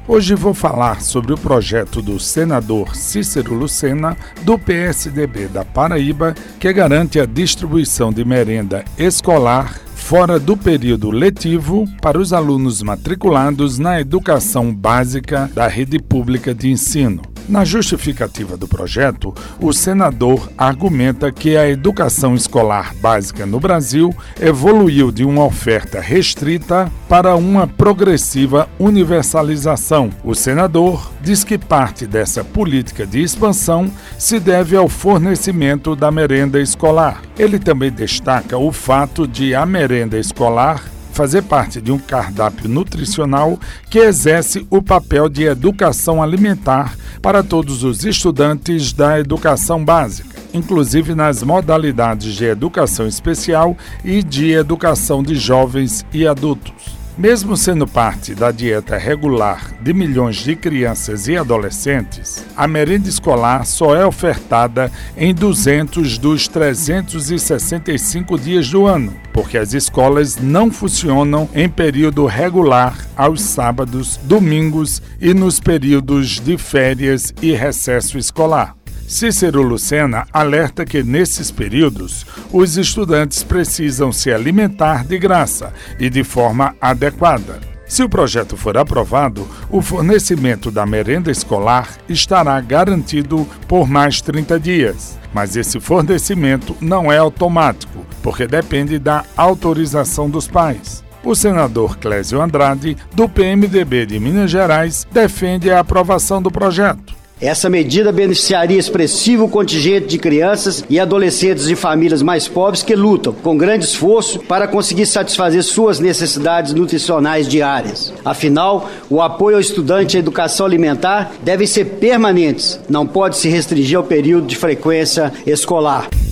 Hoje vou falar sobre o projeto do senador Cícero Lucena, do PSDB da Paraíba, que garante a distribuição de merenda escolar fora do período letivo para os alunos matriculados na educação básica da rede pública de ensino. Na justificativa do projeto, o senador argumenta que a educação escolar básica no Brasil evoluiu de uma oferta restrita para uma progressiva universalização. O senador diz que parte dessa política de expansão se deve ao fornecimento da merenda escolar. Ele também destaca o fato de a merenda escolar fazer parte de um cardápio nutricional que exerce o papel de educação alimentar para todos os estudantes da educação básica, inclusive nas modalidades de educação especial e de educação de jovens e adultos. Mesmo sendo parte da dieta regular de milhões de crianças e adolescentes, a merenda escolar só é ofertada em 200 dos 365 dias do ano, porque as escolas não funcionam em período regular aos sábados, domingos e nos períodos de férias e recesso escolar. Cícero Lucena alerta que, nesses períodos, os estudantes precisam se alimentar de graça e de forma adequada. Se o projeto for aprovado, o fornecimento da merenda escolar estará garantido por mais 30 dias. Mas esse fornecimento não é automático, porque depende da autorização dos pais. O senador Clésio Andrade, do PMDB de Minas Gerais, defende a aprovação do projeto. Essa medida beneficiaria expressivo contingente de crianças e adolescentes de famílias mais pobres que lutam com grande esforço para conseguir satisfazer suas necessidades nutricionais diárias. Afinal, o apoio ao estudante à educação alimentar deve ser permanente, não pode se restringir ao período de frequência escolar.